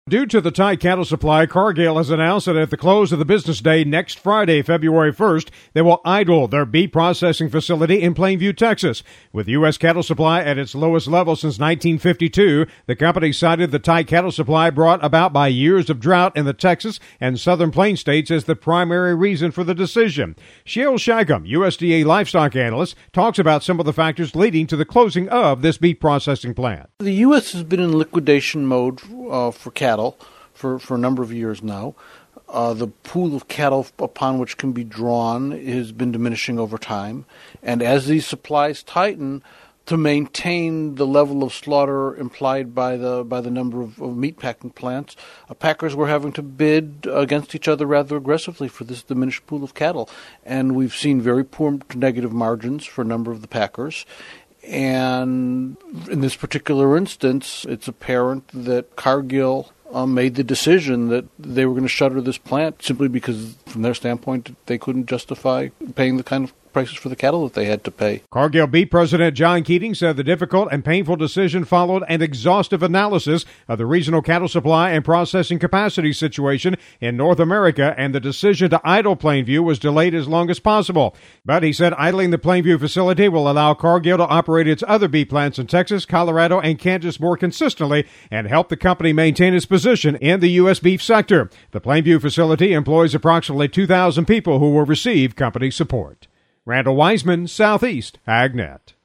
Due to the tight cattle supply, Cargill has announced that at the close of the business day next Friday, February 1st, they will idle their beef processing facility in Plainview, Texas. With U.S. cattle supply at its lowest level since 1952, the company cited the tight cattle supply brought about by years of drought in the Texas and Southern Plains states as the primary reason for the decision. Sheil Shagam, USDA livestock analyst, talks about some of the factors leading to the closing of this beef processing plant. The U.S. has been in liquidation mode for cattle for a number of years now. The pool of cattle upon which can be drawn has been diminishing over time. And as these supplies tighten, to maintain the level of slaughter implied by the number of meat packing plants, packers were having to bid against each other rather aggressively for this diminished pool of cattle. And we've seen very poor to negative margins for a number of the packers. And in this particular instance, it's apparent that Cargill made the decision that they were going to shutter this plant simply because, from their standpoint, they couldn't justify paying the kind of prices for the cattle that they had to pay. Cargill Beef President John Keating said the difficult and painful decision followed an exhaustive analysis of the regional cattle supply and processing capacity situation in North America, and the decision to idle Plainview was delayed as long as possible. But he said idling the Plainview facility will allow Cargill to operate its other beef plants in Texas, Colorado, and Kansas more consistently and help the company maintain its position in the U.S. beef sector. The Plainview facility employs approximately 2,000 people who will receive company support. Randall Wiseman, Southeast AgNet.